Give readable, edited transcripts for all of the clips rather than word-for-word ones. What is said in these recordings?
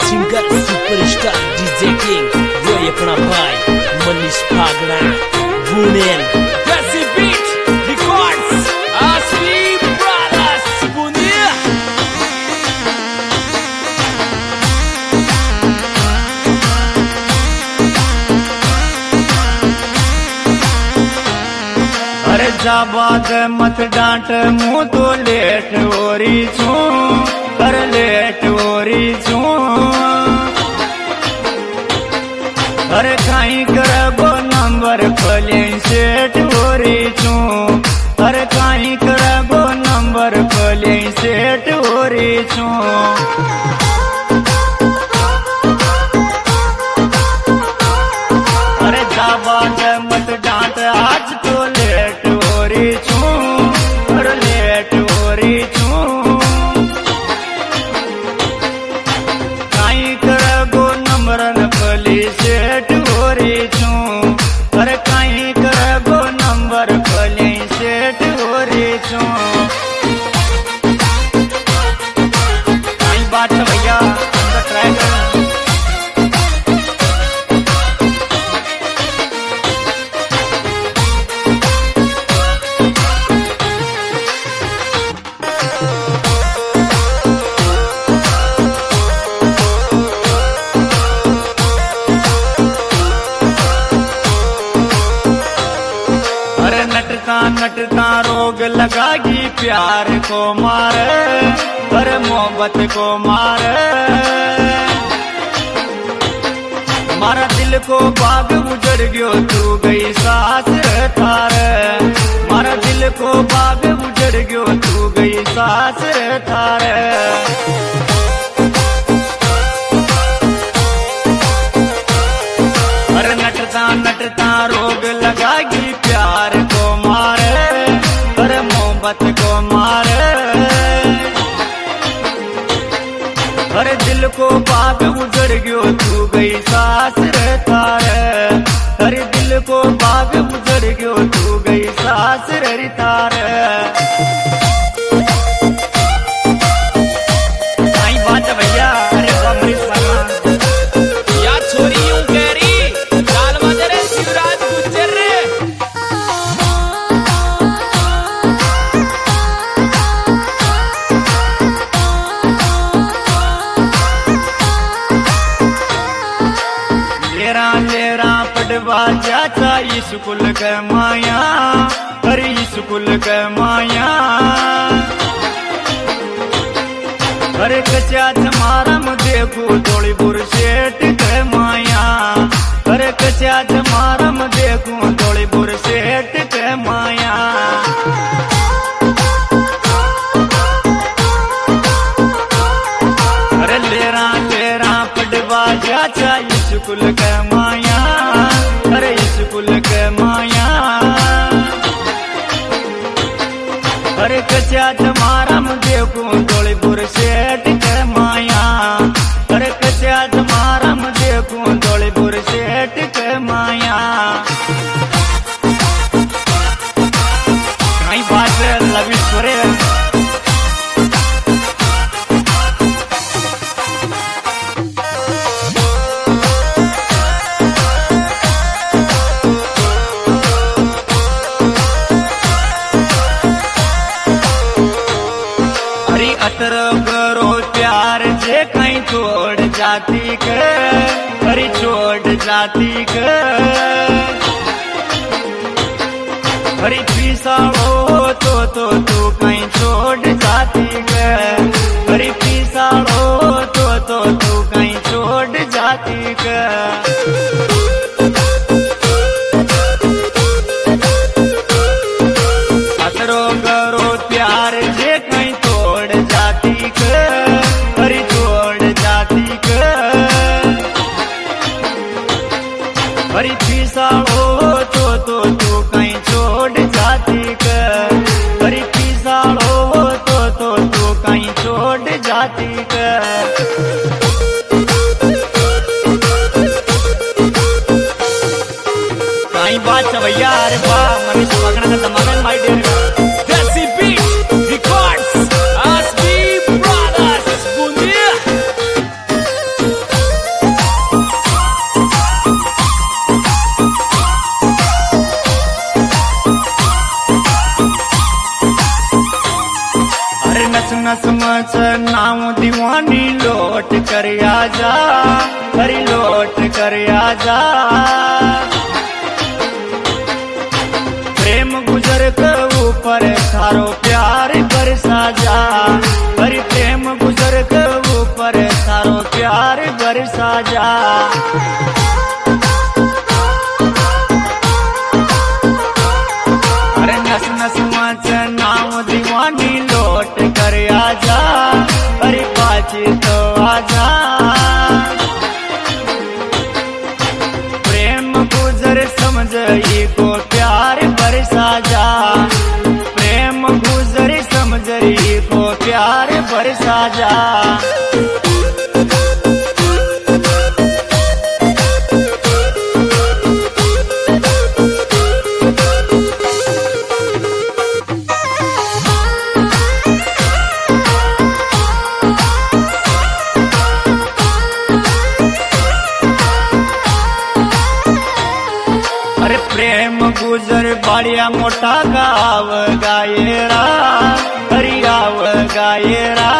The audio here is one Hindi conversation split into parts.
सिंगर सुपरस्टार डीजे किंग वो अपना भाई मनीष पागला गुनेन Desi Beat Records Asli Brothers Bunyi अरे जा बात मत डांट मुँह तो लेट हो रही छू कर लेट हो रही छू अरे कहीं करबो नंबर खोले सेट हो रही छू अरे कहीं करबो नंबर खोले सेट हो रही छू अरे जा बात मत डांट आज तो लेट हो रही छू अरे लेट हो रही छू कहीं करबो नंबर खोली सेट हो रही छू अरे कहीं करबो नंबर खोली सेट हो रही छू कहीं बात है भैया अंदर ट्राई करना नटता रोग लगागी प्यार को मारे पर मोहब्बत को मारे मारा दिल को बाग उजड़ गयो तू गई सास थारे मारा दिल को बाग उजड़ गयो तू गई सास थारे अरे नटता रोग लगागी प्यार को मारे पर मोहब्बत को मारे अरे दिल को बाग उजड़ गयो तू गई सास थारे अरे दिल को बाग उजड़ गयो तू गई सास थारे आई बात है भैया अरे अमरीश या छोरी यूं कह रही लाल मजरे शिवराज गुज्जर रे लेरा पढ़वा जाता स्कूल के माया अरे स्कूल के माया अरे कचा मारम देखो थोड़ी बुरसेट के माया अरे कचा मारम देखो थोड़ी बुरसेट के माया अरे लेरा पढ़वा जाता स्कूल के माया अरे स्कूल के माया अरे कचा मारम देखो थोड़ी बुरसेट के माया अरे कचा मारम देखो थोड़ी बुरसेट के माया कहीं बात लविश्वरे अतर करो प्यार जे कहीं छोड़ जाती के अरे छोड़ जाती के अरे पिसाड़ो तो तू कहीं छोड़ जाती के अरे पिसाड़ो तो तू कहीं छोड़ जाती के अतरो करो प्यार जे कहीं छोड़ जाती के अरे छोड़ जाती के अरे पिसाड़ो तो तू कहीं छोड़ जाती के अरे पिसाड़ो तो तू कहीं छोड़ जाती के च नाम दीवानी लौट कर आजा, हरी लौट कर आजा। प्रेम गुजर के ऊपर थारो प्यार बरसा जा, हरी प्रेम गुजर के ऊपर थारो प्यार बरसा जा। अरे नस नस मच नाम दीवानी लौट कर आजा, अरे पाची तो आजा। प्रेम गुजर समझ ही को प्यार बरसा जा, प्रेम गुजर समझ ही को प्यार बरसा जा। प्रेम गुजर बढ़िया मोटा गाव गायरा, हरी गाव गायरा।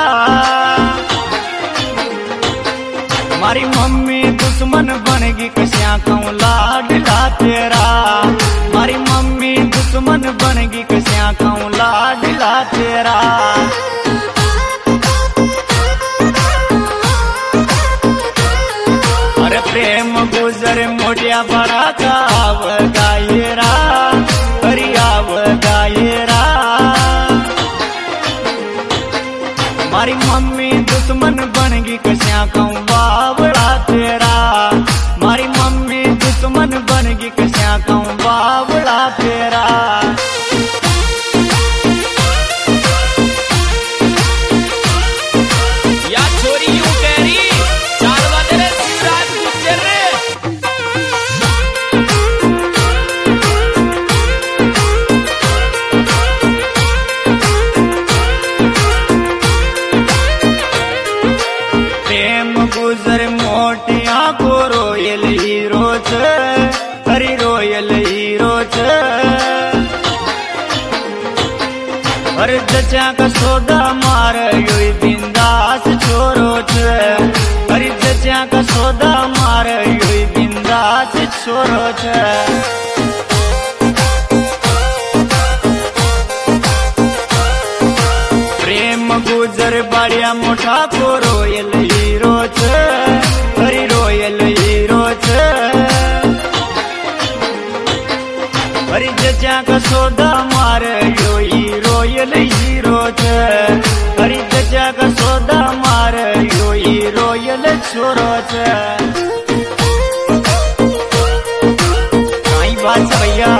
मारी मम्मी दुश्मन बनेगी कस्या कहूँ लाडला तेरा, मारी मम्मी दुश्मन बनेगी कस्या कहूँ लाडला तेरा। अरे प्रेम गुजर मोटिया बड़ा गाव गायरा, हरी गाव गायरा। मारी मम्मी दुश्मन बनेगी कस्या कहूँ बावड़ा तेरा, मारी मम्मी दुश्मन बनेगी कस्या कहूँ बावड़ा तेरा। या छोरी यूं कह रही चाल बदले शिवराज गुजर रे। प्रेम गुजर मोटिया को रोयल हीरो छ, हरी रोयल हीरो छ। हर जचा का सोदा मार योई बिंदास छोरो छ, हरी जचा का सोदा मार योई बिंदास छोरो छ। प्रेम गुजर बढ़िया मोटा को रोयल हीरो छ, हरी रोयल हीरो छ। हरी जचा का सोदा मार योई रोयल हीरो छ, हरी जचा का सोदा मार योई रोयल छोरो छ। काई बात है भैया।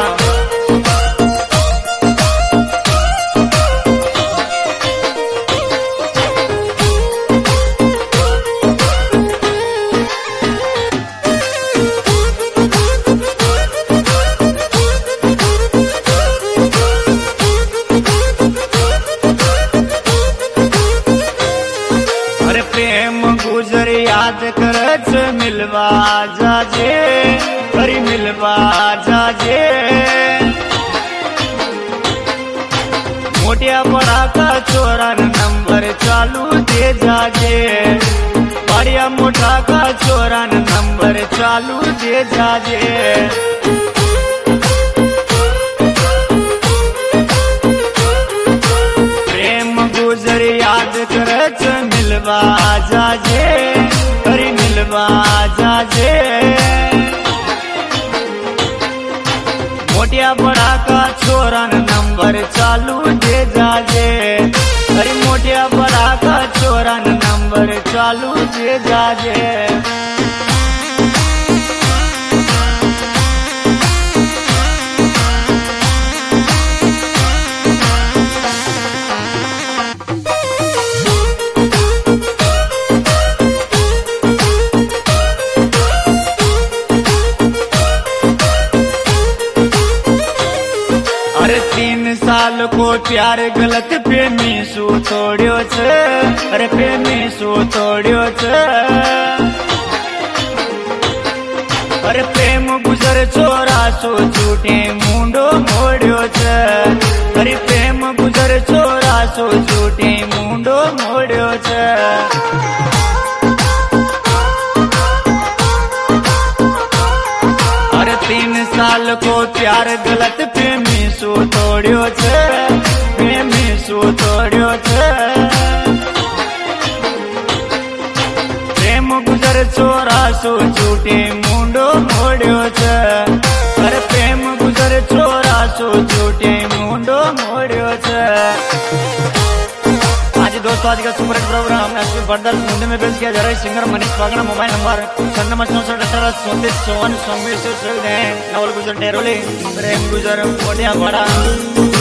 प्रेम गुजर याद करत मिलवा जाजे, हरी मिलवा जाजे। मोटिया बड़ा का चोरन नंबर चालू दे जाजे, बढ़िया मोटा का चोरन नंबर चालू दे जाजे। प्रेम गुजर याद करत मिलवा जाजे, हरी मिलवा जाजे। मोटिया बड़ा का चोरन नंबर चालू दे जाजे, हरी मोटिया बड़ा का चोरन नंबर चालू दे जाजे। अरे 3 साल को प्यार गलत प्रेमी सू तोड़ियो छे, अरे प्रेमी सू तोड़ियो छे। अरे प्रेम गुजर छोरा सो झूठे मुंडो मोड़ियो छे, अरे प्रेम गुजर छोरा सो झूठे मुंडो मोड़ियो अरे 3 साल को प्यार गलत प्रेमी सु तोड़ियो छे, प्रेमी सु तोड़ियो छे। प्रेम गुजर छोरा सु झूठी मुंडो मोड़ियो छे। अरे प्रेम गुजर छोरा सु झूठी मुंडो मोड़ियो छे। दोस्तों आज का सुपर हिट प्रोग्राम एसपी बर्दर मुंडे में पेश किया जा रहा है singer Manish Pagda. Mobile number 94641834 Naval Gujar Deroli प्रेम गुजर मोटिया बड़ा।